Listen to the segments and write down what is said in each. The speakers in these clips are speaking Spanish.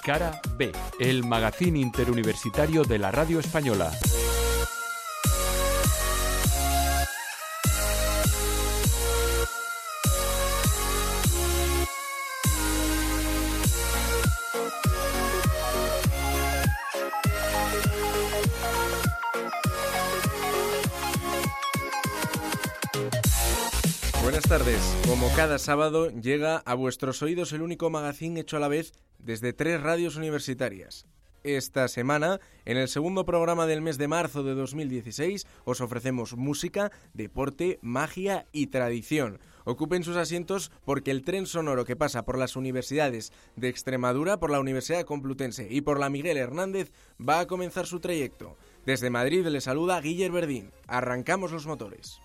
Cara B, el magazín interuniversitario de la Radio Española. Buenas tardes. Como cada sábado llega a vuestros oídos el único magazín hecho a la vez desde 3 radios universitarias. Esta semana, en el segundo programa del mes de marzo de 2016, os ofrecemos música, deporte, magia y tradición. Ocupen sus asientos porque el tren sonoro que pasa por las universidades de Extremadura, por la Universidad Complutense y por la Miguel Hernández va a comenzar su trayecto. Desde Madrid le saluda Guiller Verdín. Arrancamos los motores.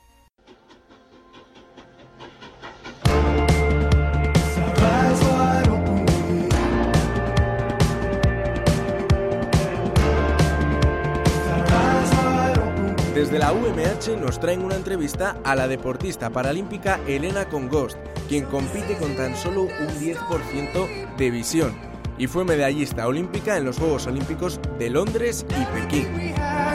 Desde la UMH nos traen una entrevista a la deportista paralímpica Helena Congost, quien compite con tan solo un 10% de visión y fue medallista olímpica en los Juegos Olímpicos de Londres y Pekín.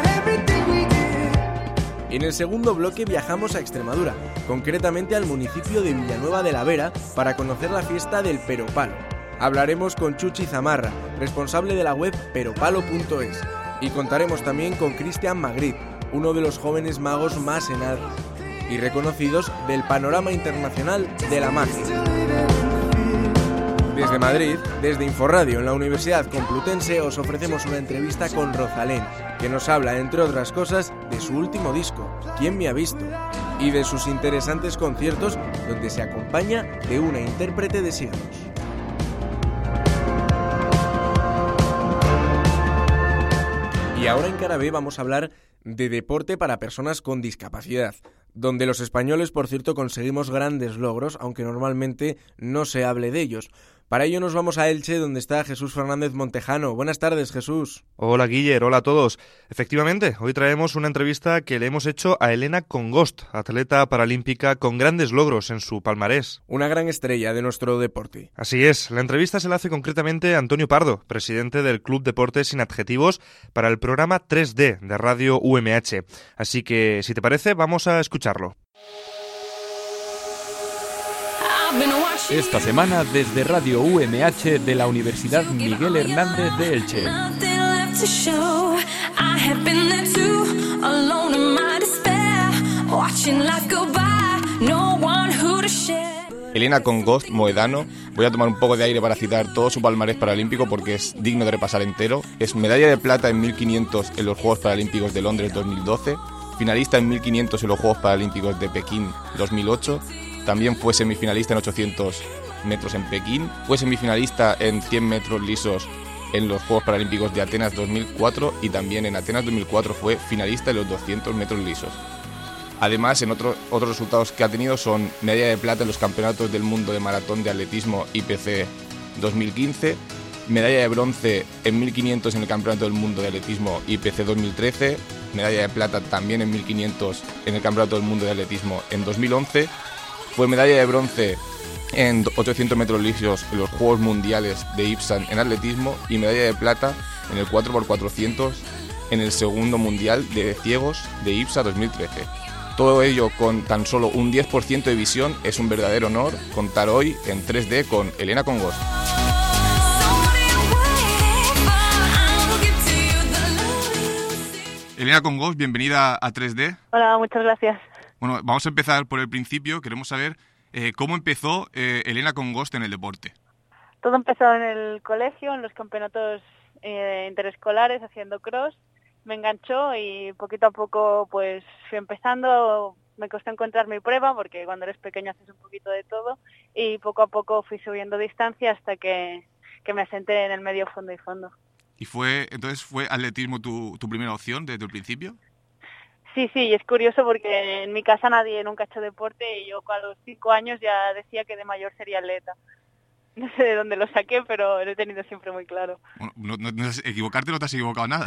En el segundo bloque viajamos a Extremadura, concretamente al municipio de Villanueva de la Vera, para conocer la fiesta del Peropalo. Hablaremos con Chuchi Zamarra, responsable de la web peropalo.es, y contaremos también con Cristian Magritte, uno de los jóvenes magos más en alza y reconocidos del panorama internacional de la magia. Desde Madrid, desde Inforradio en la Universidad Complutense, os ofrecemos una entrevista con Rosalén, que nos habla, entre otras cosas, de su último disco, ¿Quién me ha visto?, y de sus interesantes conciertos donde se acompaña de una intérprete de siglos. Y ahora en Cara B vamos a hablar de deporte para personas con discapacidad, donde los españoles, por cierto, conseguimos grandes logros, aunque normalmente no se hable de ellos. Para ello nos vamos a Elche, donde está Jesús Fernández Montejano. Buenas tardes, Jesús. Hola, Guiller. Hola a todos. Efectivamente, hoy traemos una entrevista que le hemos hecho a Helena Congost, atleta paralímpica con grandes logros en su palmarés. Una gran estrella de nuestro deporte. Así es. La entrevista se la hace concretamente a Antonio Pardo, presidente del Club Deportes Sin Adjetivos, para el programa 3D de Radio UMH. Así que, si te parece, vamos a escucharlo. Esta semana desde Radio UMH de la Universidad Miguel Hernández de Elche. Helena Congost Moedano, voy a tomar un poco de aire para citar todo su palmarés paralímpico porque es digno de repasar entero. Es medalla de plata en 1500 en los Juegos Paralímpicos de Londres 2012, finalista en 1500 en los Juegos Paralímpicos de Pekín 2008, también fue semifinalista en 800 metros en Pekín, fue semifinalista en 100 metros lisos en los Juegos Paralímpicos de Atenas 2004 y también en Atenas 2004 fue finalista en los 200 metros lisos. Además, en otros resultados que ha tenido son medalla de plata en los Campeonatos del Mundo de Maratón de Atletismo IPC 2015, medalla de bronce en 1500 en el Campeonato del Mundo de Atletismo IPC 2013, medalla de plata también en 1500 en el Campeonato del Mundo de Atletismo en 2011, fue medalla de bronce en 800 metros lisos en los Juegos Mundiales de IPSAN en atletismo y medalla de plata en el 4x400 en el segundo Mundial de Ciegos de IPSA 2013. Todo ello con tan solo un 10% de visión. Es un verdadero honor contar hoy en 3D con Helena Congost. Helena Congost, bienvenida a 3D. Hola, muchas gracias. Bueno, vamos a empezar por el principio. Queremos saber cómo empezó Helena Congost en el deporte. Todo empezó en el colegio, en los campeonatos interescolares, haciendo cross. Me enganchó y poquito a poco pues fui empezando. Me costó encontrar mi prueba porque cuando eres pequeño haces un poquito de todo y poco a poco fui subiendo distancia hasta que me asenté en el medio, fondo y fondo. ¿Y entonces fue atletismo tu primera opción desde el principio? Sí, y es curioso porque en mi casa nadie nunca ha hecho deporte y yo a los 5 años ya decía que de mayor sería atleta. No sé de dónde lo saqué, pero lo he tenido siempre muy claro. Bueno, equivocarte no te has equivocado nada.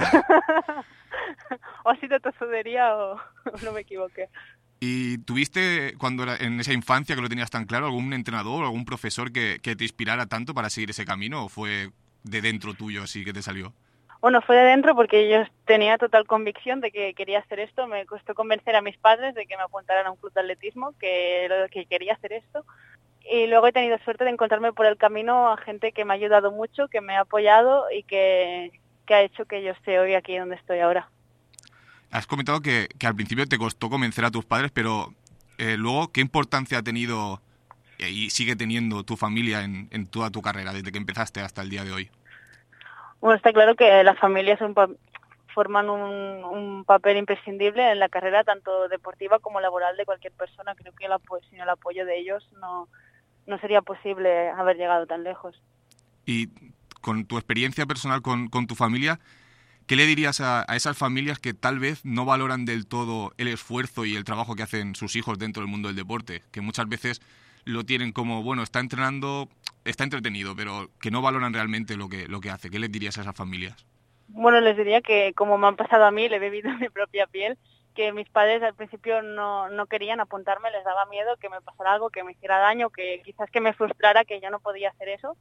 O ha sido tosudería o no me equivoqué. ¿Y tuviste, en esa infancia que lo tenías tan claro, algún entrenador o algún profesor que te inspirara tanto para seguir ese camino? ¿O fue de dentro tuyo así que te salió? Bueno, fue de dentro porque yo tenía total convicción de que quería hacer esto. Me costó convencer a mis padres de que me apuntaran a un club de atletismo, que quería hacer esto. Y luego he tenido suerte de encontrarme por el camino a gente que me ha ayudado mucho, que me ha apoyado y que ha hecho que yo esté hoy aquí donde estoy ahora. Has comentado que al principio te costó convencer a tus padres, pero luego, ¿qué importancia ha tenido y sigue teniendo tu familia en toda tu carrera, desde que empezaste hasta el día de hoy? Bueno, está claro que las familias forman un papel imprescindible en la carrera, tanto deportiva como laboral de cualquier persona. Creo que sin el apoyo de ellos no sería posible haber llegado tan lejos. Y con tu experiencia personal con tu familia, ¿qué le dirías a esas familias que tal vez no valoran del todo el esfuerzo y el trabajo que hacen sus hijos dentro del mundo del deporte? Que muchas veces lo tienen como, bueno, está entrenando, está entretenido, pero que no valoran realmente lo que hace. ¿Qué les dirías a esas familias? Bueno, les diría que, como me han pasado a mí, le he vivido en mi propia piel, que mis padres al principio no querían apuntarme, les daba miedo que me pasara algo, que me hiciera daño, que quizás que me frustrara, que yo no podía hacer eso.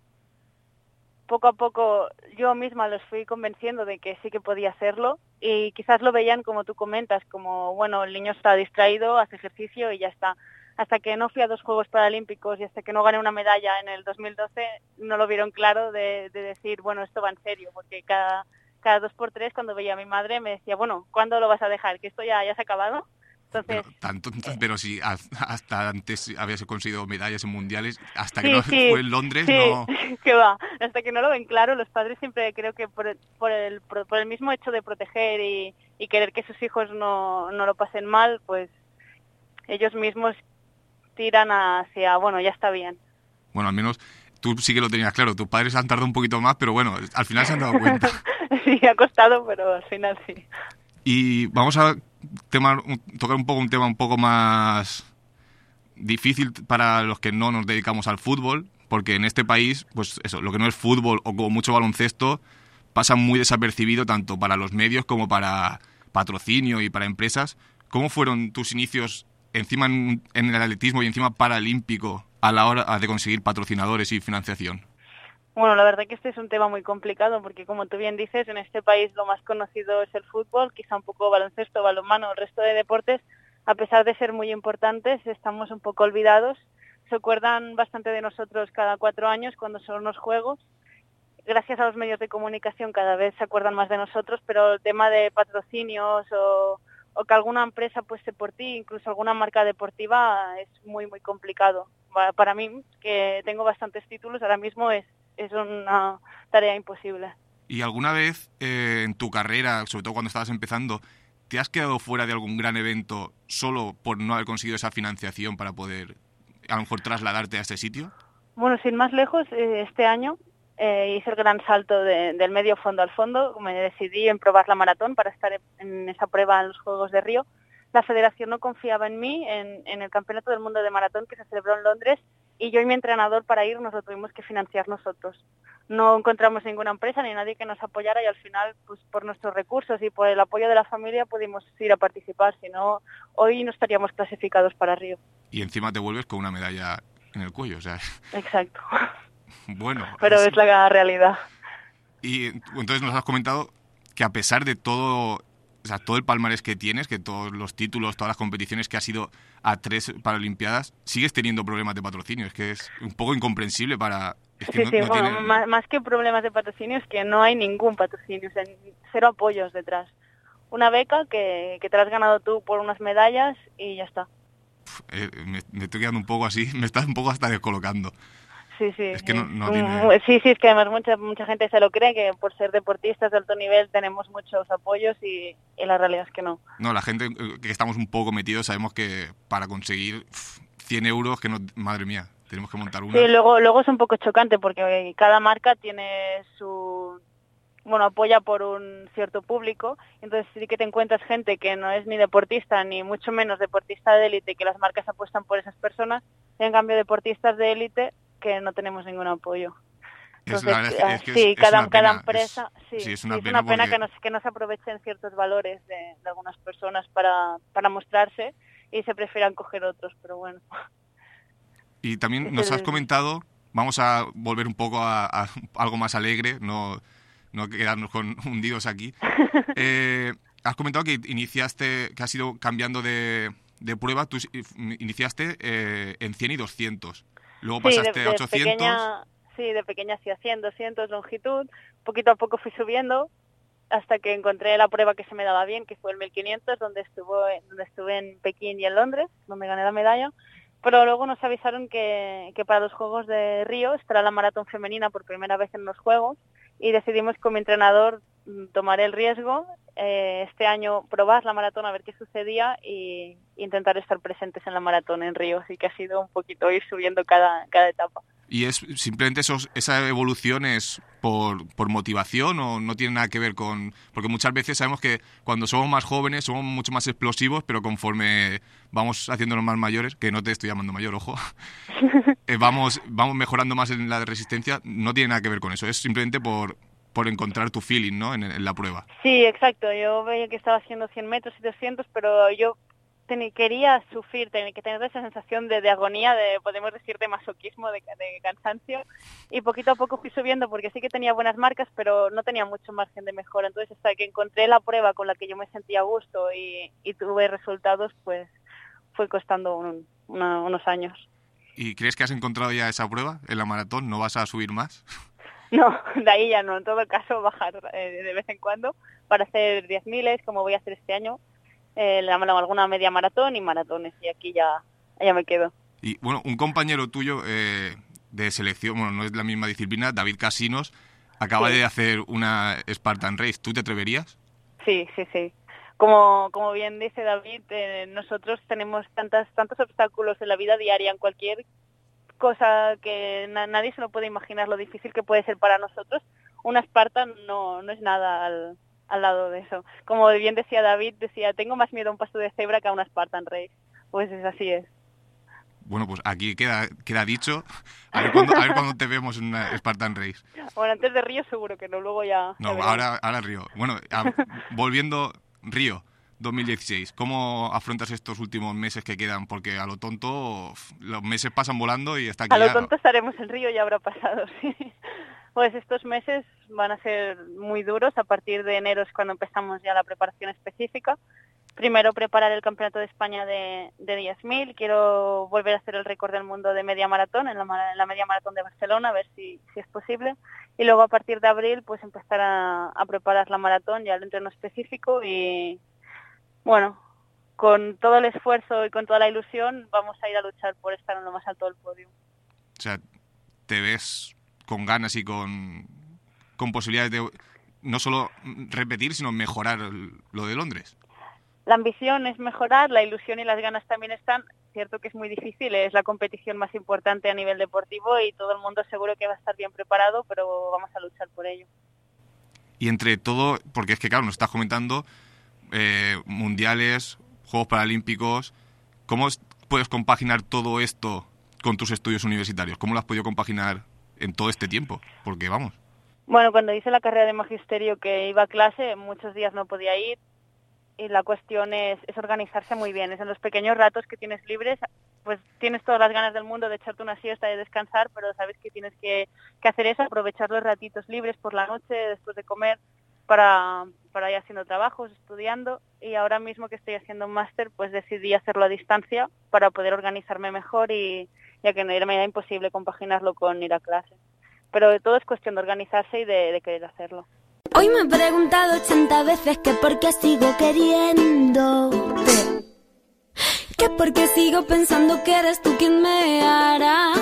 Poco a poco yo misma los fui convenciendo de que sí que podía hacerlo y quizás lo veían como tú comentas, como, bueno, el niño está distraído, hace ejercicio y ya está. Hasta que no fui a 2 Juegos Paralímpicos y hasta que no gané una medalla en el 2012, no lo vieron claro de decir, bueno, esto va en serio, porque cada 2x3 cuando veía a mi madre me decía, bueno, ¿cuándo lo vas a dejar? ¿Que esto ya se ha acabado? Entonces, pero si hasta antes habías conseguido medallas en mundiales, hasta sí, que no sí, fue en Londres, sí, no... que va, hasta que no lo ven claro, los padres siempre creo que por el mismo hecho de proteger y querer que sus hijos no lo pasen mal, pues ellos mismos tiran hacia, bueno, ya está bien. Bueno, al menos tú sí que lo tenías claro. Tus padres han tardado un poquito más, pero bueno, al final se han dado cuenta. Sí, ha costado, pero al final sí. Y vamos a tocar un tema un poco más difícil para los que no nos dedicamos al fútbol, porque en este país, pues eso, lo que no es fútbol o como mucho baloncesto, pasa muy desapercibido tanto para los medios como para patrocinio y para empresas. ¿Cómo fueron tus inicios encima en el atletismo y encima paralímpico a la hora de conseguir patrocinadores y financiación? Bueno, la verdad que este es un tema muy complicado porque, como tú bien dices, en este país lo más conocido es el fútbol, quizá un poco baloncesto, balonmano, el resto de deportes, a pesar de ser muy importantes, estamos un poco olvidados. Se acuerdan bastante de nosotros cada 4 años cuando son unos juegos. Gracias a los medios de comunicación cada vez se acuerdan más de nosotros, pero el tema de patrocinios o que alguna empresa apueste por ti, incluso alguna marca deportiva, es muy, muy complicado. Para mí, que tengo bastantes títulos, ahora mismo es una tarea imposible. ¿Y alguna vez en tu carrera, sobre todo cuando estabas empezando, te has quedado fuera de algún gran evento solo por no haber conseguido esa financiación para poder a lo mejor trasladarte a este sitio? Bueno, sin más lejos, este año hice el gran salto del medio fondo al fondo. Me decidí en probar la maratón para estar en esa prueba en los Juegos de Río. La federación no confiaba en mí en el Campeonato del Mundo de Maratón que se celebró en Londres y yo y mi entrenador para ir nos lo tuvimos que financiar nosotros. No encontramos ninguna empresa ni nadie que nos apoyara y al final, pues por nuestros recursos y por el apoyo de la familia pudimos ir a participar, si no, hoy no estaríamos clasificados para Río. Y encima te vuelves con una medalla en el cuello, o sea... Exacto. Bueno... Pero es la realidad. Y entonces nos has comentado que a pesar de todo... O sea, todo el palmarés que tienes, que todos los títulos, todas las competiciones que has ido a 3 Paralimpiadas, sigues teniendo problemas de patrocinio. Es que es un poco incomprensible para... Es que sí, bueno, más que problemas de patrocinio es que no hay ningún patrocinio, o sea, 0 apoyos detrás. Una beca que te la has ganado tú por unas medallas y ya está. Me estoy quedando un poco así, me estás un poco hasta descolocando. Sí, es que no tiene... Sí, es que además mucha gente se lo cree, que por ser deportistas de alto nivel tenemos muchos apoyos y la realidad es que no. No, la gente que estamos un poco metidos sabemos que para conseguir 100 euros, que no, madre mía, tenemos que montar una. Sí, luego es un poco chocante porque cada marca tiene apoya por un cierto público, entonces sí que te encuentras gente que no es ni deportista ni mucho menos deportista de élite, que las marcas apuestan por esas personas, y en cambio deportistas de élite que no tenemos ningún apoyo. Entonces, cada empresa, es una pena porque... que no se aprovechen ciertos valores de algunas personas para mostrarse y se prefieran coger otros, pero bueno. Y también nos has comentado vamos a volver un poco a algo más alegre, no quedarnos hundidos aquí. Has comentado que que has ido cambiando de prueba. Tú iniciaste en 100 y 200. Luego pasaste a 800. De pequeña hacía 100, 200 longitud. Poquito a poco fui subiendo hasta que encontré la prueba que se me daba bien, que fue el 1500, donde estuve en Pekín y en Londres, donde gané la medalla. Pero luego nos avisaron que para los Juegos de Río estará la maratón femenina por primera vez en los Juegos, y decidimos con mi entrenador tomar el riesgo, este año probar la maratón a ver qué sucedía y intentar estar presentes en la maratón en Río. Así que ha sido un poquito ir subiendo cada etapa. ¿Y es simplemente esa evolución es por motivación o no tiene nada que ver con...? Porque muchas veces sabemos que cuando somos más jóvenes somos mucho más explosivos, pero conforme vamos haciéndonos más mayores, que no te estoy llamando mayor, ojo, vamos mejorando más en la resistencia. No tiene nada que ver con eso, es simplemente por encontrar tu feeling, ¿no?, en la prueba. Sí, exacto. Yo veía que estaba haciendo 100 metros y 200, pero yo quería sufrir, tenía que tener esa sensación de agonía, podemos decir, de masoquismo, de cansancio, y poquito a poco fui subiendo, porque sí que tenía buenas marcas, pero no tenía mucho margen de mejora. Entonces, hasta que encontré la prueba con la que yo me sentía a gusto y tuve resultados, pues fue costando unos años. ¿Y crees que has encontrado ya esa prueba en la maratón? ¿No vas a subir más? No, de ahí ya no. En todo caso, bajar de vez en cuando para hacer 10.000, como voy a hacer este año. Alguna media maratón y maratones, y aquí ya me quedo. Y bueno, un compañero tuyo de selección, bueno, no es la misma disciplina, David Casinos, acaba de hacer una Spartan Race. ¿Tú te atreverías? Sí. Como bien dice David, nosotros tenemos tantos obstáculos en la vida diaria, en cualquier cosa que nadie se lo puede imaginar lo difícil que puede ser para nosotros. Una Spartan no es nada al lado de eso. Como bien decía David, tengo más miedo a un paso de cebra que a una Spartan Race. Pues así es. Bueno, pues aquí queda dicho. A ver cuándo te vemos en una Spartan Race. Bueno, antes de Río seguro que no, luego ya... No, ahora Río. Bueno, volviendo Río 2016, ¿cómo afrontas estos últimos meses que quedan? Porque a lo tonto los meses pasan volando y hasta aquí a lo tonto estaremos en Río, ya habrá pasado, sí. Pues estos meses van a ser muy duros. A partir de enero es cuando empezamos ya la preparación específica. Primero preparar el Campeonato de España de 10.000. Quiero volver a hacer el récord del mundo de media maratón en la media maratón de Barcelona, a ver si es posible. Y luego a partir de abril pues empezar a preparar la maratón, ya el entreno específico. Y bueno, con todo el esfuerzo y con toda la ilusión vamos a ir a luchar por estar en lo más alto del podio. O sea, ¿te ves con ganas y con posibilidades de no solo repetir, sino mejorar lo de Londres? La ambición es mejorar, la ilusión y las ganas también están. Cierto que es muy difícil, es la competición más importante a nivel deportivo y todo el mundo seguro que va a estar bien preparado, pero vamos a luchar por ello. Y entre todo, porque es que claro, nos estás comentando mundiales, Juegos Paralímpicos, ¿cómo puedes compaginar todo esto con tus estudios universitarios? ¿Cómo lo has podido compaginar en todo este tiempo? Porque vamos. Bueno, cuando hice la carrera de magisterio que iba a clase, muchos días no podía ir y la cuestión es organizarse muy bien. Es en los pequeños ratos que tienes libres, pues tienes todas las ganas del mundo de echarte una siesta, de descansar, pero sabes que tienes que hacer eso, aprovechar los ratitos libres por la noche, después de comer, para ir haciendo trabajos, estudiando. Y ahora mismo que estoy haciendo un máster, pues decidí hacerlo a distancia para poder organizarme mejor y ya que no era imposible compaginarlo con ir a clase. Pero todo es cuestión de organizarse y de querer hacerlo. Hoy me he preguntado 80 veces que por qué sigo queriéndote, que por qué sigo pensando que eres tú quien me hará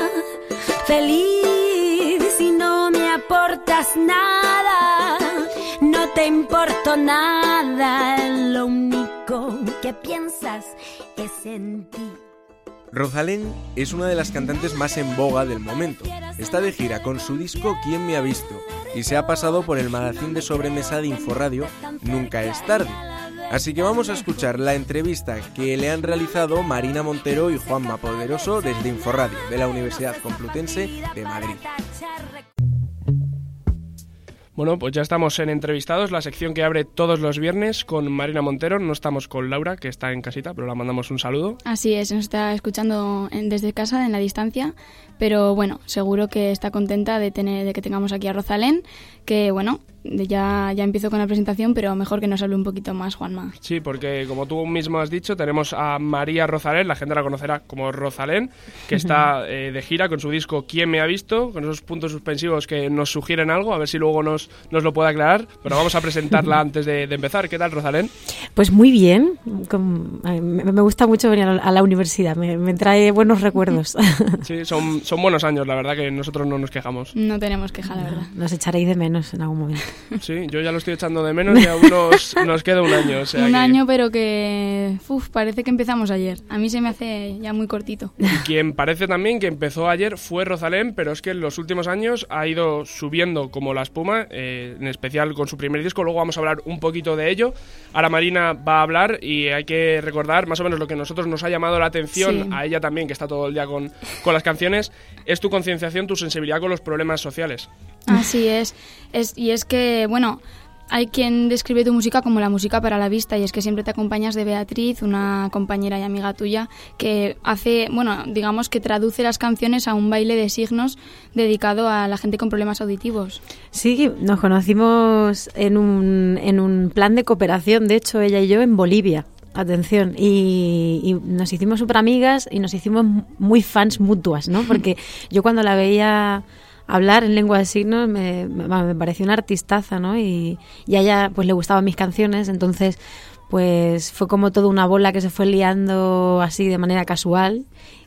feliz si no me aportas nada, no te importo nada, lo único que piensas es en ti. Rosalén es una de las cantantes más en boga del momento. Está de gira con su disco ¿Quién me ha visto? Y se ha pasado por el magazín de sobremesa de Inforradio Nunca es tarde. Así que vamos a escuchar la entrevista que le han realizado Marina Montero y Juanma Poderoso desde Inforradio de la Universidad Complutense de Madrid. Bueno, pues ya estamos en Entrevistados, la sección que abre todos los viernes con Marina Montero. No estamos con Laura, que está en casita, pero la mandamos un saludo. Así es, nos está escuchando desde casa, en la distancia, pero bueno, seguro que está contenta de que tengamos aquí a Rosalén, que bueno, ya empiezo con la presentación, pero mejor que nos hable un poquito más, Juanma. Sí, porque como tú mismo has dicho, tenemos a María Rosalén, la gente la conocerá como Rosalén, que está de gira con su disco ¿Quién me ha visto?, con esos puntos suspensivos que nos sugieren algo, a ver si luego nos lo puede aclarar, pero vamos a presentarla antes de empezar. ¿Qué tal, Rosalén? Pues muy bien, me gusta mucho venir a la universidad, me trae buenos recuerdos. Sí, son buenos años, la verdad que nosotros no nos quejamos. No tenemos queja, la verdad. Nos echaréis de menos en algún momento. Sí, yo ya lo estoy echando de menos y aún nos queda un año. O sea año, pero que parece que empezamos ayer. A mí se me hace ya muy cortito. Y quien parece también que empezó ayer fue Rosalén, pero es que en los últimos años ha ido subiendo como la espuma, en especial con su primer disco. Luego vamos a hablar un poquito de ello. Ahora Marina va a hablar y hay que recordar más o menos lo que a nosotros nos ha llamado la atención, sí, a ella también, que está todo el día con las canciones, es tu concienciación, tu sensibilidad con los problemas sociales. Así es. Y es que, bueno, hay quien describe tu música como la música para la vista, y es que siempre te acompañas de Beatriz, una compañera y amiga tuya, que hace, bueno, digamos que traduce las canciones a un baile de signos dedicado a la gente con problemas auditivos. Sí, nos conocimos en un plan de cooperación, de hecho, ella y yo, en Bolivia. Atención, y nos hicimos súper amigas y nos hicimos muy fans mutuas, ¿no? Porque yo cuando la veía hablar en lengua de signos me pareció una artistaza, ¿no? Y a ella pues le gustaban mis canciones, entonces pues fue como toda una bola que se fue liando así de manera casual.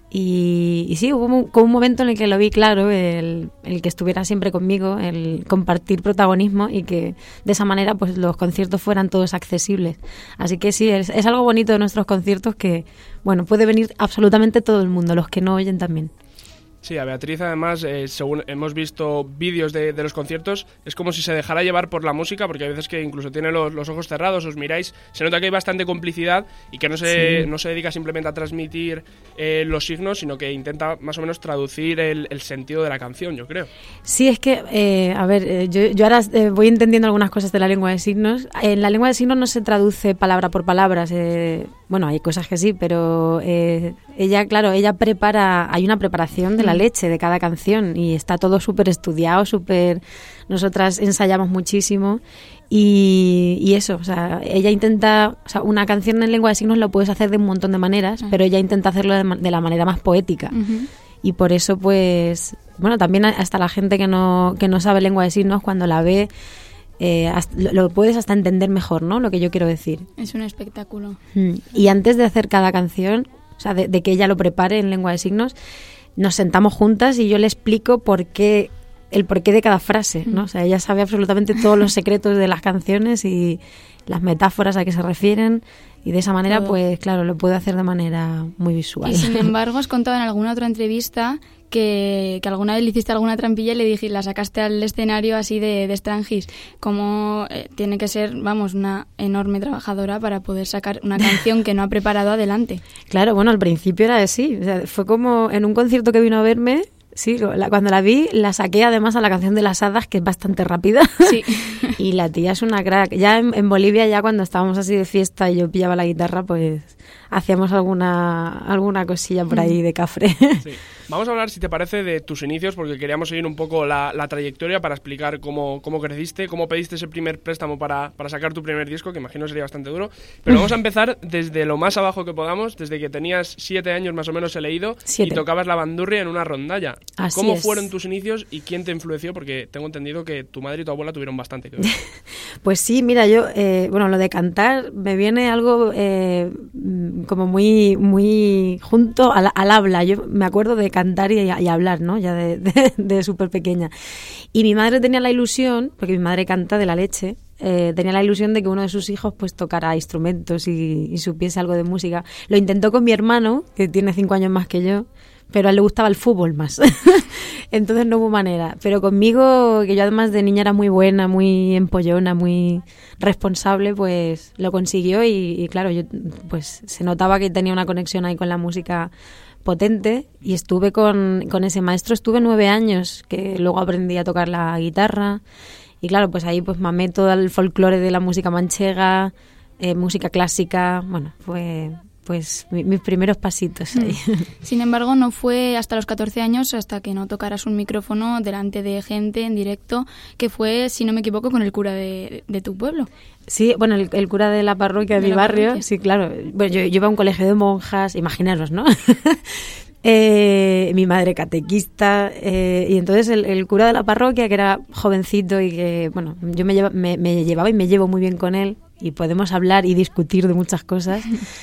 Y sí, hubo un momento en el que lo vi claro, el que estuviera siempre conmigo, el compartir protagonismo y que de esa manera pues los conciertos fueran todos accesibles. Así que sí, es algo bonito de nuestros conciertos que, bueno, puede venir absolutamente todo el mundo, los que no oyen también. Sí, a Beatriz además, según hemos visto vídeos de los conciertos, es como si se dejara llevar por la música, porque hay veces que incluso tiene los ojos cerrados, os miráis, se nota que hay bastante complicidad y que no se dedica simplemente a transmitir los signos, sino que intenta más o menos traducir el sentido de la canción, yo creo. Sí, es que, yo ahora voy entendiendo algunas cosas de la lengua de signos. En la lengua de signos no se traduce palabra por palabra, bueno, hay cosas que sí, pero ella prepara, hay una preparación de la leche de cada canción y está todo súper estudiado, nosotras ensayamos muchísimo y eso, o sea, ella intenta, o sea, una canción en lengua de signos lo puedes hacer de un montón de maneras, pero ella intenta hacerlo de la manera más poética. Y por eso, pues, bueno, también hasta la gente que no sabe lengua de signos, cuando la ve, lo puedes hasta entender mejor, ¿no? Lo que yo quiero decir. Es un espectáculo. Y antes de hacer cada canción, o sea, de que ella lo prepare en lengua de signos, nos sentamos juntas y yo le explico el porqué de cada frase, ¿no? O sea, ella sabe absolutamente todos los secretos de las canciones y las metáforas a que se refieren, y de esa manera, pues claro, lo puede hacer de manera muy visual. Y sin embargo, has contado en alguna otra entrevista que alguna vez le hiciste alguna trampilla y le dije, la sacaste al escenario así de Strangis. Como tiene que ser, vamos, una enorme trabajadora para poder sacar una canción que no ha preparado adelante. Claro, bueno, al principio era así. O sea, fue como en un concierto que vino a verme. Sí, cuando la vi, la saqué además a la canción de las hadas, que es bastante rápida. Sí. Y la tía es una crack. Ya en Bolivia, ya cuando estábamos así de fiesta y yo pillaba la guitarra, pues hacíamos alguna cosilla por ahí de cafre. Sí. Vamos a hablar, si te parece, de tus inicios, porque queríamos seguir un poco la trayectoria para explicar cómo creciste, cómo pediste ese primer préstamo para sacar tu primer disco, que imagino sería bastante duro. Pero vamos a empezar desde lo más abajo que podamos, desde que tenías 7 años más o menos, he leído, 7. Y tocabas la bandurria en una rondalla. Así ¿Cómo es. fueron tus inicios y quién te influenció? Porque tengo entendido que tu madre y tu abuela tuvieron bastante que ver. Pues sí, mira, yo, lo de cantar me viene algo como muy junto al habla. Yo me acuerdo de cantar y hablar, ¿no? Ya de súper pequeña. Y mi madre tenía la ilusión, porque mi madre canta de la leche, tenía la ilusión de que uno de sus hijos pues tocara instrumentos y supiese algo de música. Lo intentó con mi hermano, que tiene 5 años más que yo, pero a él le gustaba el fútbol más. Entonces no hubo manera. Pero conmigo, que yo además de niña era muy buena, muy empollona, muy responsable, pues lo consiguió y claro, yo pues se notaba que tenía una conexión ahí con la música potente, y estuve con ese maestro, estuve 9 años, que luego aprendí a tocar la guitarra, y claro, pues ahí pues mamé todo el folclore de la música manchega, música clásica, bueno, fue pues mis primeros pasitos ahí. Sin embargo, no fue hasta los 14 años, hasta que no tocaras un micrófono delante de gente en directo, que fue, si no me equivoco, con el cura de tu pueblo. Sí, bueno, el cura de la parroquia de mi barrio, parroquia. Sí, claro. Bueno, yo iba a un colegio de monjas, imaginaros, ¿no? Mi madre catequista, y entonces el cura de la parroquia, que era jovencito y que, bueno, yo me llevaba y me llevo muy bien con él, y podemos hablar y discutir de muchas cosas.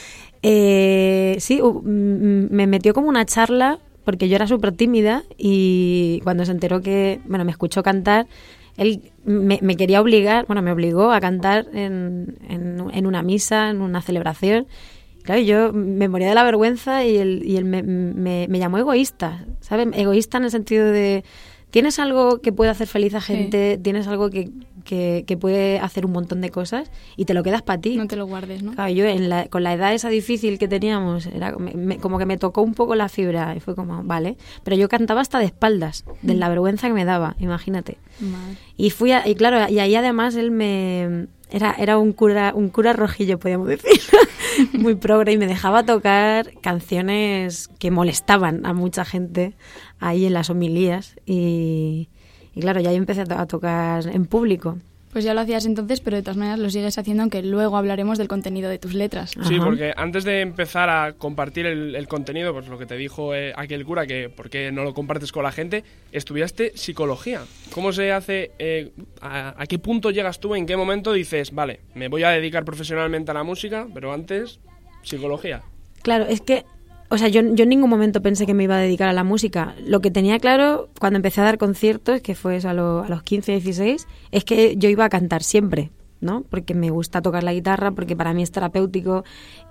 Sí, me metió como una charla, porque yo era súper tímida, y cuando se enteró que, bueno, me escuchó cantar, él me quería obligar, bueno, me obligó a cantar en una misa, en una celebración. Claro, yo me moría de la vergüenza y él me llamó egoísta, ¿sabes? Egoísta en el sentido de, tienes algo que puede hacer feliz a gente, sí. Tienes algo que puede hacer un montón de cosas y te lo quedas para ti. No te lo guardes, ¿no? Claro, yo con la edad esa difícil que teníamos, era como que me tocó un poco la fibra y fue como, vale. Pero yo cantaba hasta de espaldas, de la vergüenza que me daba, imagínate. Madre. Y claro, y ahí además él era un cura rojillo, podríamos decir, muy progre, y me dejaba tocar canciones que molestaban a mucha gente ahí en las homilías, y claro, ya yo empecé a tocar en público. Pues ya lo hacías entonces, pero de todas maneras lo sigues haciendo, aunque luego hablaremos del contenido de tus letras. Sí, porque antes de empezar a compartir el contenido, pues lo que te dijo aquel cura, que por qué no lo compartes con la gente, estudiaste psicología. ¿Cómo se hace? ¿A qué punto llegas tú? ¿En qué momento dices, vale, me voy a dedicar profesionalmente a la música, pero antes, psicología? Claro, es que, o sea, yo en ningún momento pensé que me iba a dedicar a la música. Lo que tenía claro cuando empecé a dar conciertos, que fue eso a los 15, 16, es que yo iba a cantar siempre, ¿no? Porque me gusta tocar la guitarra, porque para mí es terapéutico,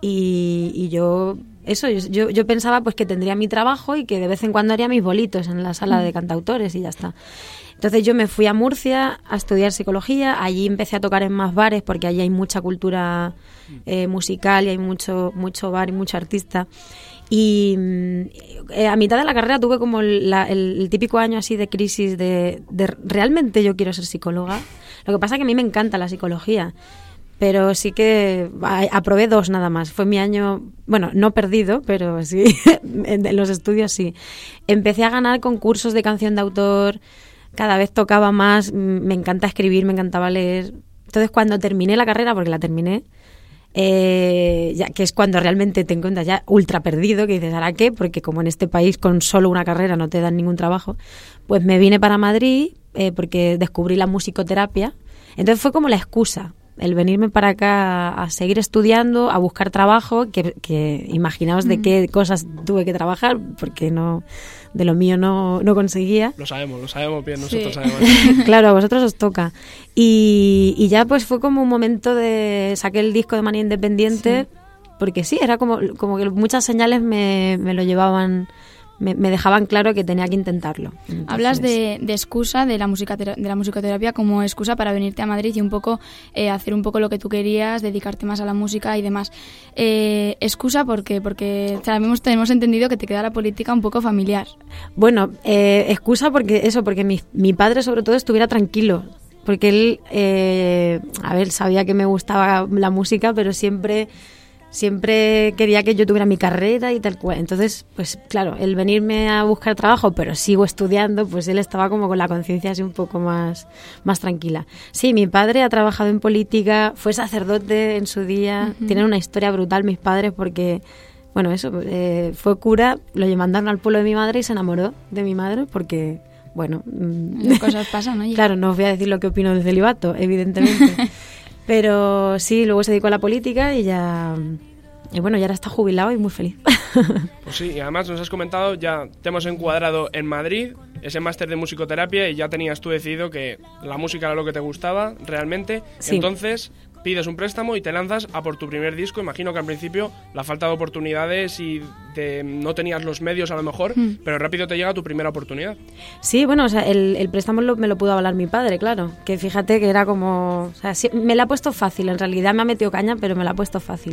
y yo pensaba pues que tendría mi trabajo y que de vez en cuando haría mis bolitos en la sala de cantautores y ya está. Entonces yo me fui a Murcia a estudiar psicología, allí empecé a tocar en más bares porque allí hay mucha cultura musical y hay mucho bar y mucho artista. Y a mitad de la carrera tuve como el típico año así de crisis de realmente yo quiero ser psicóloga. Lo que pasa es que a mí me encanta la psicología, pero sí que aprobé 2 nada más. Fue mi año, bueno, no perdido, pero sí, en los estudios sí. Empecé a ganar concursos de canción de autor, cada vez tocaba más, me encanta escribir, me encantaba leer. Entonces cuando terminé la carrera, porque la terminé, ya que es cuando realmente te encuentras ya ultra perdido, que dices, ¿ahora qué? Porque como en este país con solo una carrera no te dan ningún trabajo, pues me vine para Madrid porque descubrí la musicoterapia. Entonces fue como la excusa, el venirme para acá a seguir estudiando, a buscar trabajo, que imaginaos de qué cosas tuve que trabajar, porque no, de lo mío no conseguía. Lo sabemos bien, nosotros sí. Además. Claro, a vosotros os toca. Y ya pues fue como un momento de... Saqué el disco de manera independiente, sí. Porque sí, era como que muchas señales me lo llevaban... Me dejaban claro que tenía que intentarlo. Entonces, hablas de excusa de la musicoterapia como excusa para venirte a Madrid y un poco hacer un poco lo que tú querías, dedicarte más a la música y demás. Excusa porque sabemos, tenemos entendido que te queda la política un poco familiar. Bueno, excusa porque mi padre sobre todo estuviera tranquilo, porque él sabía que me gustaba la música, pero siempre quería que yo tuviera mi carrera y tal cual. Entonces, pues claro, el venirme a buscar trabajo, pero sigo estudiando, pues él estaba como con la conciencia así un poco más tranquila. Sí, mi padre ha trabajado en política, fue sacerdote en su día, tienen una historia brutal mis padres porque, bueno, eso, fue cura, lo mandaron al pueblo de mi madre y se enamoró de mi madre porque, bueno... Las cosas pasan, oye. Claro, no os voy a decir lo que opino del celibato, evidentemente. Pero sí, luego se dedicó a la política y bueno, ya ahora está jubilado y muy feliz. Pues sí, y además nos has comentado, ya te hemos encuadrado en Madrid, ese máster de musicoterapia, y ya tenías tú decidido que la música era lo que te gustaba realmente. Sí. Entonces pides un préstamo y te lanzas a por tu primer disco. Imagino que al principio la falta de oportunidades y no tenías los medios a lo mejor, pero rápido te llega tu primera oportunidad. Sí, bueno, o sea, el préstamo me lo pudo avalar mi padre, claro, que fíjate que era como... O sea, sí, me la ha puesto fácil, en realidad me ha metido caña, pero me la ha puesto fácil.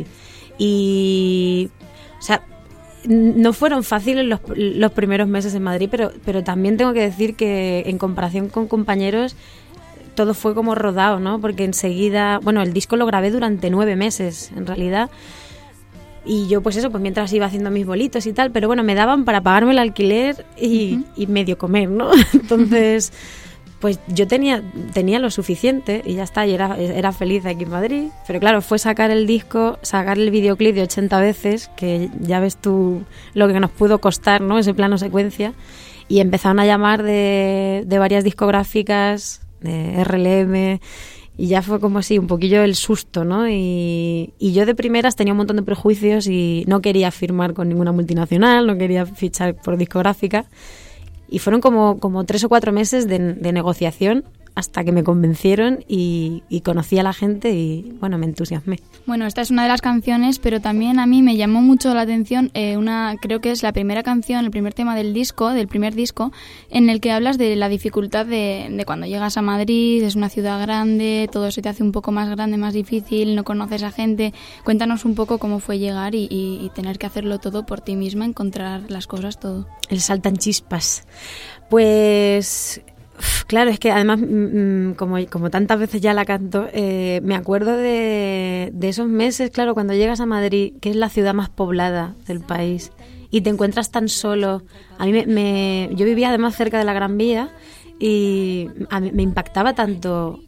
Y... O sea, no fueron fáciles los primeros meses en Madrid, pero también tengo que decir que en comparación con compañeros... todo fue como rodado, ¿no? Porque enseguida... Bueno, el disco lo grabé durante 9 meses, en realidad. Y yo pues eso, pues mientras iba haciendo mis bolitos y tal, pero bueno, me daban para pagarme el alquiler y medio comer, ¿no? Entonces, pues yo tenía lo suficiente y ya está, y era feliz aquí en Madrid. Pero claro, fue sacar el disco, sacar el videoclip de 80 veces, que ya ves tú lo que nos pudo costar, ¿no? Ese plano secuencia. Y empezaron a llamar de varias discográficas, de RLM... Y ya fue como así, un poquillo el susto, ¿no? Y yo de primeras tenía un montón de prejuicios y no quería firmar con ninguna multinacional, no quería fichar por discográfica. Y fueron como 3 o 4 meses de negociación hasta que me convencieron y conocí a la gente y, bueno, me entusiasmé. Bueno, esta es una de las canciones, pero también a mí me llamó mucho la atención creo que es la primera canción, el primer tema del primer disco, en el que hablas de la dificultad de cuando llegas a Madrid, es una ciudad grande, todo se te hace un poco más grande, más difícil, no conoces a gente. Cuéntanos un poco cómo fue llegar y tener que hacerlo todo por ti misma, encontrar las cosas, todo. El saltan chispas. Pues... Claro, es que además, como tantas veces ya la canto, me acuerdo de esos meses, claro, cuando llegas a Madrid, que es la ciudad más poblada del país, y te encuentras tan solo. A mí yo vivía además cerca de la Gran Vía y a mí me impactaba tanto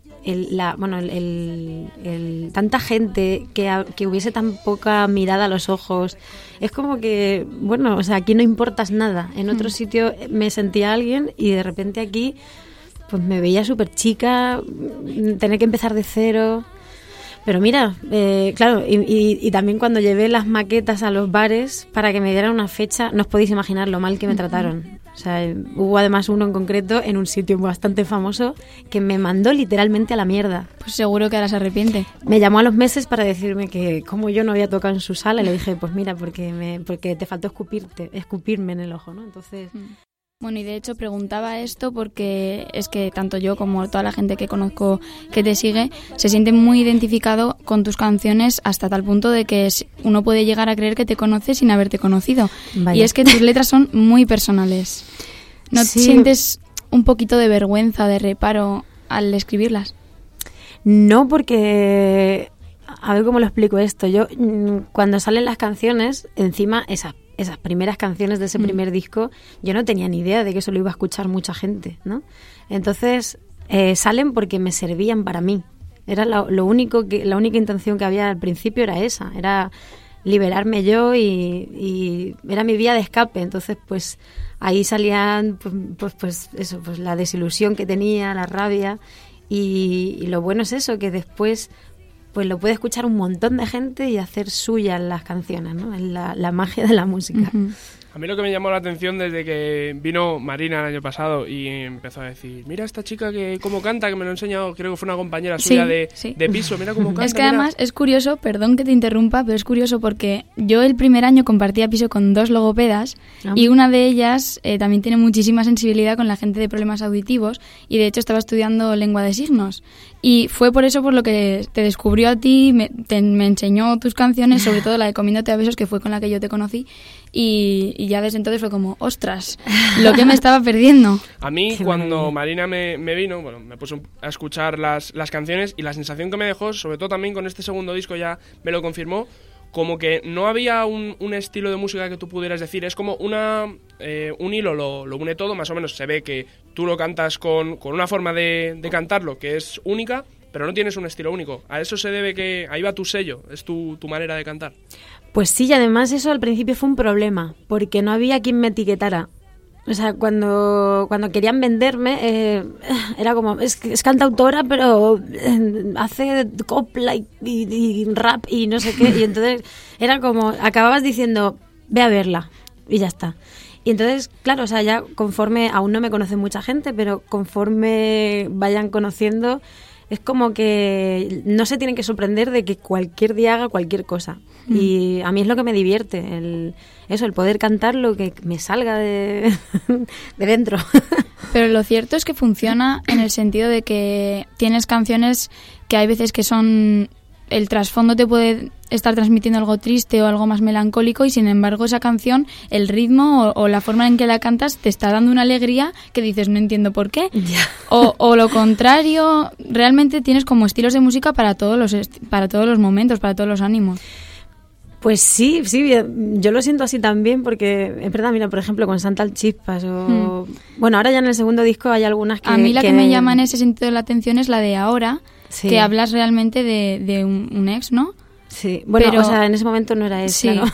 tanta gente que hubiese tan poca mirada a los ojos. Es como que, bueno, o sea, aquí no importas nada. En otro sitio me sentía alguien y de repente aquí pues me veía súper chica, tener que empezar de cero. Pero mira, claro, y también cuando llevé las maquetas a los bares para que me dieran una fecha, no os podéis imaginar lo mal que me trataron. O sea, hubo además uno en concreto en un sitio bastante famoso que me mandó literalmente a la mierda. Pues seguro que ahora se arrepiente. Me llamó a los meses para decirme que como yo no había tocado en su sala, y le dije, pues mira, porque te faltó escupirme en el ojo, ¿no? Entonces... Bueno, y de hecho preguntaba esto porque es que tanto yo como toda la gente que conozco que te sigue se siente muy identificado con tus canciones hasta tal punto de que uno puede llegar a creer que te conoce sin haberte conocido. Vaya. Y es que tus letras son muy personales. ¿No sí. sientes un poquito de vergüenza, de reparo al escribirlas? No, porque... A ver cómo lo explico esto. Yo, cuando salen las canciones, encima esas primeras canciones de ese primer disco, yo no tenía ni idea de que eso lo iba a escuchar mucha gente, ¿no? Entonces, salen porque me servían para mí. Era la única intención que había al principio era esa, era liberarme yo y era mi vía de escape. Entonces, pues ahí salían pues la desilusión que tenía, la rabia y lo bueno es eso, que después pues lo puede escuchar un montón de gente y hacer suyas las canciones, ¿no? Es la magia de la música. Uh-huh. A mí lo que me llamó la atención desde que vino Marina el año pasado y empezó a decir, mira esta chica que cómo canta, que me lo ha enseñado, creo que fue una compañera suya de piso, mira cómo canta. Es que además es curioso, perdón que te interrumpa, pero es curioso porque yo el primer año compartía piso con 2 logopedas y una de ellas también tiene muchísima sensibilidad con la gente de problemas auditivos y de hecho estaba estudiando lengua de signos. Y fue por eso por lo que te descubrió a ti, me enseñó tus canciones, sobre todo la de Comiéndote a besos, que fue con la que yo te conocí, y ya desde entonces fue como, ostras, lo que me estaba perdiendo. A mí, cuando Marina me vino, bueno, me puse a escuchar las canciones y la sensación que me dejó, sobre todo también con este segundo disco ya me lo confirmó, como que no había un estilo de música que tú pudieras decir, es como un hilo lo une todo, más o menos se ve que tú lo cantas con una forma de cantarlo que es única, pero no tienes un estilo único. A eso se debe que ahí va tu sello, es tu manera de cantar. Pues sí, y además eso al principio fue un problema, porque no había quien me etiquetara. O sea, cuando querían venderme, era como, es cantautora, pero hace copla y rap y no sé qué. Y entonces era como, acababas diciendo, ve a verla, y ya está. Y entonces, claro, o sea, ya conforme, aún no me conoce mucha gente, pero conforme vayan conociendo, es como que no se tienen que sorprender de que cualquier día haga cualquier cosa. Y a mí es lo que me divierte, el poder cantar lo que me salga de dentro. Pero lo cierto es que funciona en el sentido de que tienes canciones que hay veces que son... El trasfondo te puede estar transmitiendo algo triste o algo más melancólico y sin embargo esa canción, el ritmo o la forma en que la cantas te está dando una alegría que dices no entiendo por qué. Yeah. O lo contrario, realmente tienes como estilos de música para todos los momentos, para todos los ánimos. Pues sí, yo lo siento así también porque es verdad, mira, por ejemplo, con Santa Chispas o... Bueno, ahora ya en el segundo disco hay algunas que... A mí la que me llama en ese sentido la atención es la de Ahora, sí, que hablas realmente de un ex, ¿no? Sí, bueno, pero, o sea, en ese momento no era ex, sí, claro.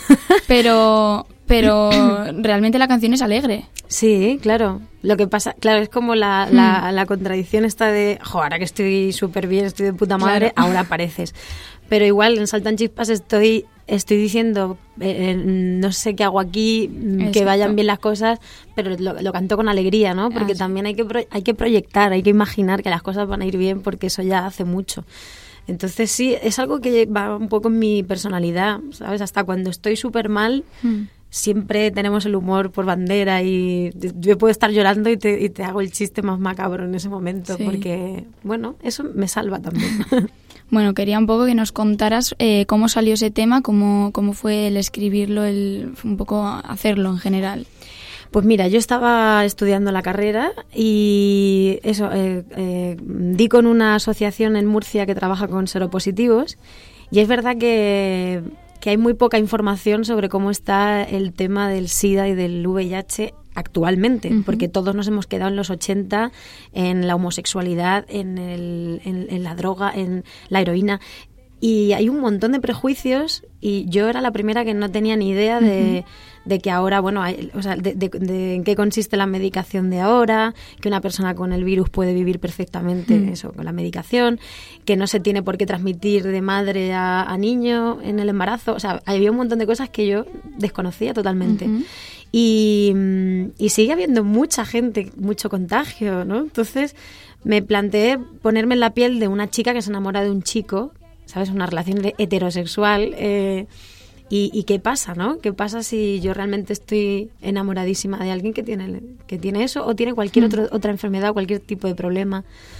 pero realmente la canción es alegre. Sí, claro. Lo que pasa, claro, es como la contradicción esta de, ahora que estoy súper bien, estoy de puta madre, claro, ahora apareces. Pero igual en Saltan Chispas estoy diciendo, no sé qué hago aquí, exacto, que vayan bien las cosas, pero lo canto con alegría, ¿no? Porque también hay que proyectar, hay que imaginar que las cosas van a ir bien, porque eso ya hace mucho. Entonces sí, es algo que va un poco en mi personalidad, ¿sabes? Hasta cuando estoy súper mal, siempre tenemos el humor por bandera y yo puedo estar llorando y te hago el chiste más macabro en ese momento, sí, porque, bueno, eso me salva también. Bueno, quería un poco que nos contaras cómo salió ese tema, cómo fue el escribirlo, un poco hacerlo en general. Pues mira, yo estaba estudiando la carrera y eso, di con una asociación en Murcia que trabaja con seropositivos y es verdad que hay muy poca información sobre cómo está el tema del SIDA y del VIH actualmente, porque todos nos hemos quedado en los 80 en la homosexualidad, en la droga, en la heroína, y hay un montón de prejuicios y yo era la primera que no tenía ni idea de que ahora, bueno, o sea, de en qué consiste la medicación de ahora, que una persona con el virus puede vivir perfectamente eso con la medicación, que no se tiene por qué transmitir de madre a niño en el embarazo, o sea, había un montón de cosas que yo desconocía totalmente. Y sigue habiendo mucha gente, mucho contagio, ¿no? Entonces me planteé ponerme en la piel de una chica que se enamora de un chico, ¿sabes? Una relación heterosexual. ¿Y qué pasa, no? ¿Qué pasa si yo realmente estoy enamoradísima de alguien que tiene eso o tiene cualquier otra enfermedad o cualquier tipo de problema?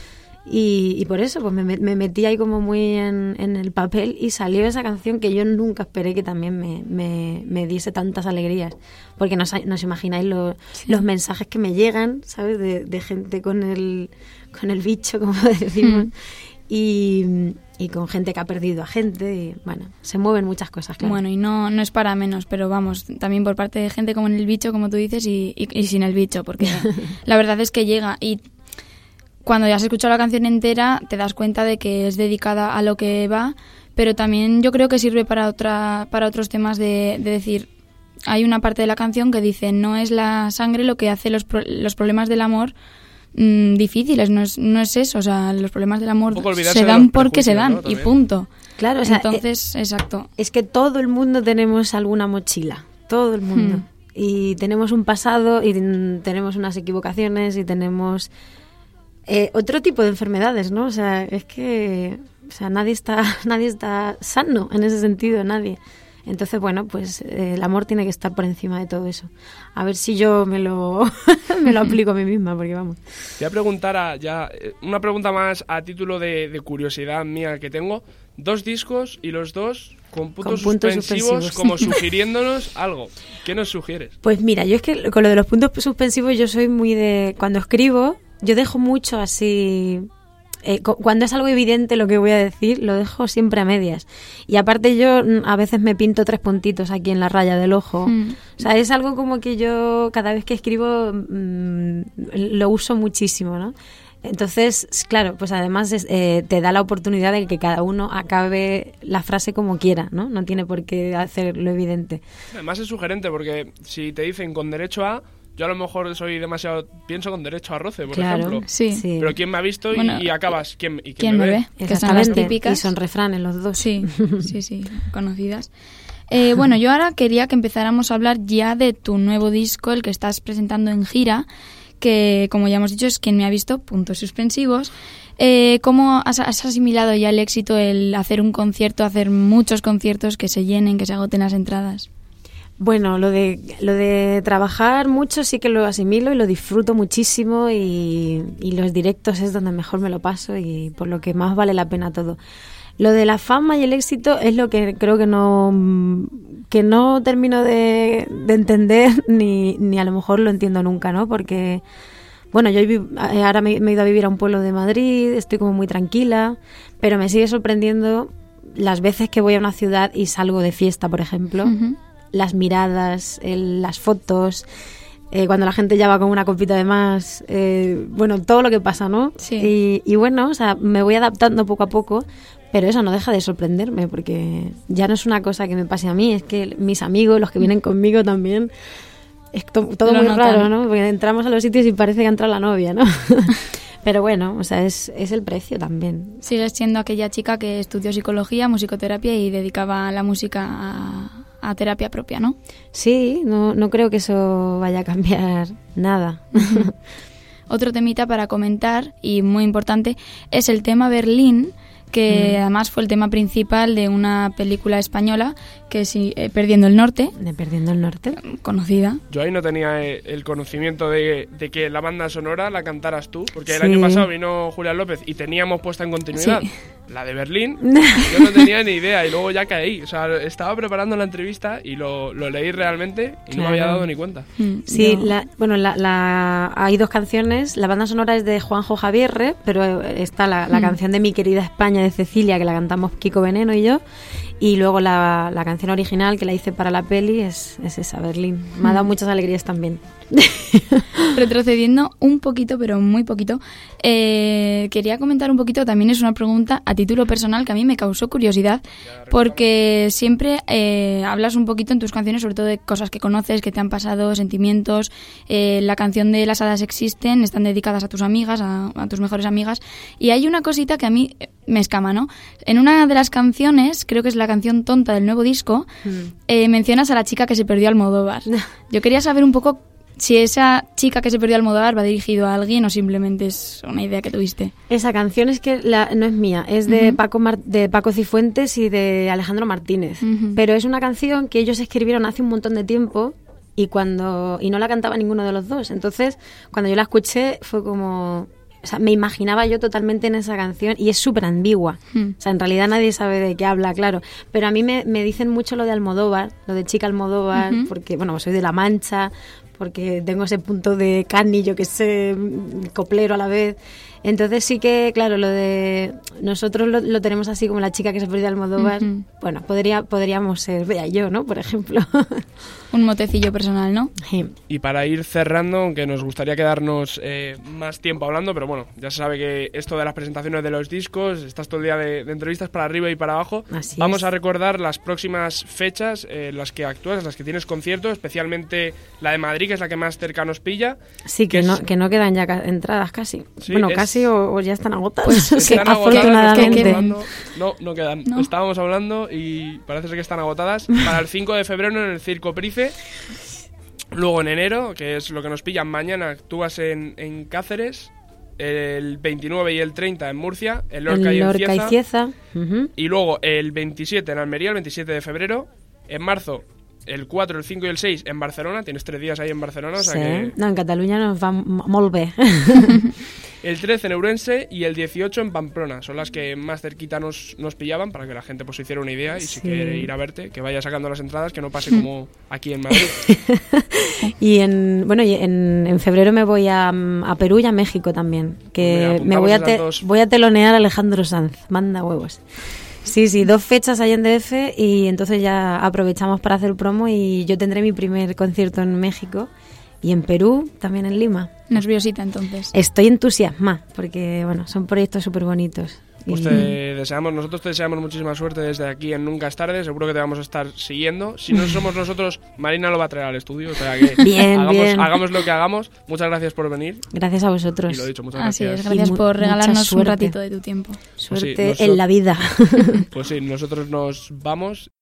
Y por eso pues me metí ahí como muy en el papel y salió esa canción que yo nunca esperé que también me diese tantas alegrías, porque no os imagináis los mensajes que me llegan, ¿sabes? De gente con el bicho, como decimos, y con gente que ha perdido a gente y bueno, se mueven muchas cosas, claro. Bueno, y no es para menos, pero vamos, también por parte de gente como en el bicho, como tú dices, y sin el bicho, porque la verdad es que llega y cuando ya has escuchado la canción entera te das cuenta de que es dedicada a lo que va, pero también yo creo que sirve para otros temas de decir, hay una parte de la canción que dice, no es la sangre lo que hace los problemas del amor difíciles, no es eso, o sea, los problemas del amor se dan porque se dan, ¿no? Y punto. Claro, o sea, entonces, exacto. Es que todo el mundo tenemos alguna mochila, todo el mundo. Y tenemos un pasado y tenemos unas equivocaciones y tenemos otro tipo de enfermedades, ¿no? O sea, es que nadie está sano en ese sentido, nadie. Entonces, bueno, pues el amor tiene que estar por encima de todo eso. A ver si yo me lo aplico a mí misma, porque vamos. Te voy a preguntar una pregunta más a título de curiosidad mía que tengo. 2 discos y los 2 con puntos suspensivos como sugiriéndonos algo. ¿Qué nos sugieres? Pues mira, yo es que con lo de los puntos suspensivos yo soy muy de... Cuando escribo, yo dejo mucho así... cuando es algo evidente lo que voy a decir, lo dejo siempre a medias. Y aparte yo a veces me pinto 3 puntitos aquí en la raya del ojo. O sea, es algo como que yo cada vez que escribo lo uso muchísimo, ¿no? Entonces, claro, pues además te da la oportunidad de que cada uno acabe la frase como quiera, ¿no? No tiene por qué hacer lo evidente. Además es sugerente porque si te dicen con derecho a... Yo a lo mejor pienso con derecho a roce, por ejemplo. Sí. Pero ¿quién me ha visto y acabas? ¿Quién me ve? Que son las típicas. Y son refranes los dos. Sí, conocidas. Bueno, yo ahora quería que empezáramos a hablar ya de tu nuevo disco, el que estás presentando en gira, que como ya hemos dicho es Quien me ha visto, puntos suspensivos. ¿Cómo has asimilado ya el éxito, el hacer un concierto, hacer muchos conciertos, que se llenen, que se agoten las entradas? Bueno, lo de trabajar mucho sí que lo asimilo y lo disfruto muchísimo y los directos es donde mejor me lo paso y por lo que más vale la pena todo. Lo de la fama y el éxito es lo que creo que no termino de entender ni a lo mejor lo entiendo nunca, ¿no? Porque, bueno, yo ahora me he ido a vivir a un pueblo de Madrid, estoy como muy tranquila, pero me sigue sorprendiendo las veces que voy a una ciudad y salgo de fiesta, por ejemplo, las miradas, las fotos, cuando la gente ya va con una copita de más, bueno, todo lo que pasa, ¿no? Sí. Y bueno, o sea, me voy adaptando poco a poco, pero eso no deja de sorprenderme, porque ya no es una cosa que me pase a mí, es que mis amigos, los que vienen conmigo también, es todo muy raro, ¿no? Porque entramos a los sitios y parece que ha entrado la novia, ¿no? Pero bueno, o sea, es el precio también. Sigues siendo aquella chica que estudió psicología, musicoterapia y dedicaba la música a terapia propia, ¿no? Sí, no creo que eso vaya a cambiar nada. Otro temita para comentar, y muy importante, es el tema Berlín, que además fue el tema principal de una película española, que es Perdiendo el Norte. De Perdiendo el Norte. Conocida. Yo ahí no tenía el conocimiento de que la banda sonora la cantaras tú, porque el año pasado vino Julián López y teníamos puesta en continuidad la de Berlín. Yo no tenía ni idea y luego ya caí. O sea, estaba preparando la entrevista y lo leí realmente y no me había dado ni cuenta. Sí, hay dos canciones. La banda sonora es de Juanjo Javierre, pero está la canción de Mi querida España de Cecilia, que la cantamos Kiko Veneno y yo. Y luego la canción original que la hice para la peli es esa, Berlín. Me ha dado muchas alegrías también. Retrocediendo un poquito, pero muy poquito, quería comentar un poquito, también es una pregunta a título personal que a mí me causó curiosidad, porque siempre hablas un poquito en tus canciones, sobre todo de cosas que conoces, que te han pasado, sentimientos. La canción de Las hadas existen, están dedicadas a tus amigas, a tus mejores amigas, y hay una cosita que a mí me escama, ¿no? En una de las canciones, creo que es la canción Tonta del nuevo disco, mencionas a la chica que se perdió a Almodóvar. Yo quería saber un poco si esa chica que se perdió a Almodóvar va dirigido a alguien o simplemente es una idea que tuviste. Esa canción es que no es mía, es de Paco Cifuentes y de Alejandro Martínez. Pero es una canción que ellos escribieron hace un montón de tiempo y no la cantaba ninguno de los dos. Entonces, cuando yo la escuché fue como... O sea, me imaginaba yo totalmente en esa canción y es súper ambigua. O sea, en realidad nadie sabe de qué habla, claro. Pero a mí me dicen mucho lo de Almodóvar, lo de Chica Almodóvar, porque, bueno, soy de La Mancha, porque tengo ese punto de cani, yo que sé, coplero a la vez. Entonces sí que, claro, lo de nosotros lo tenemos así como la chica que se perdió a Almodóvar. Bueno, podríamos ser Bea y yo, ¿no? Por ejemplo. Un motecillo personal, ¿no? Sí. Y para ir cerrando, aunque nos gustaría quedarnos más tiempo hablando, pero bueno, ya se sabe que esto de las presentaciones de los discos, estás todo el día de entrevistas para arriba y para abajo. Así Vamos es. a recordar las próximas fechas, las que actúas, las que tienes conciertos, especialmente la de Madrid, que es la que más cerca nos pilla. Sí, que no quedan ya entradas casi. Sí, bueno, casi o ya están agotadas. Pues están afortunadamente. agotadas, no quedan. ¿No? Estábamos hablando y parece ser que están agotadas. Para el 5 de febrero en el Circo Price. Luego en enero, que es lo que nos pilla mañana, actúas en Cáceres. El 29 y el 30 en Murcia, en Lorca y en Cieza. Y luego el 27 en Almería, el 27 de febrero. En marzo, el 4, el 5 y el 6 en Barcelona. Tienes 3 días ahí en Barcelona. O sea que... No, en Cataluña nos va molt bé. El 13 en Ourense y el 18 en Pamplona. Son las que más cerquita nos pillaban, para que la gente pues hiciera una idea. Y si quiere ir a verte, que vaya sacando las entradas, que no pase como aquí en Madrid. Y en febrero me voy a Perú y a México también. Que me voy a telonear a Alejandro Sanz. Manda huevos. Sí, 2 fechas ahí en DF y entonces ya aprovechamos para hacer promo y yo tendré mi primer concierto en México y en Perú, también en Lima. Nerviosita entonces. Estoy entusiasmada porque, bueno, son proyectos súper bonitos. Pues nosotros te deseamos muchísima suerte desde aquí en Nunca es Tarde. Seguro que te vamos a estar siguiendo. Si no somos nosotros, Marina lo va a traer al estudio. O sea que bien. Hagamos lo que hagamos. Muchas gracias por venir. Gracias a vosotros. Y lo dicho, muchas Así gracias. es, gracias por regalarnos un ratito de tu tiempo. Suerte en la vida. Pues sí, nosotros nos vamos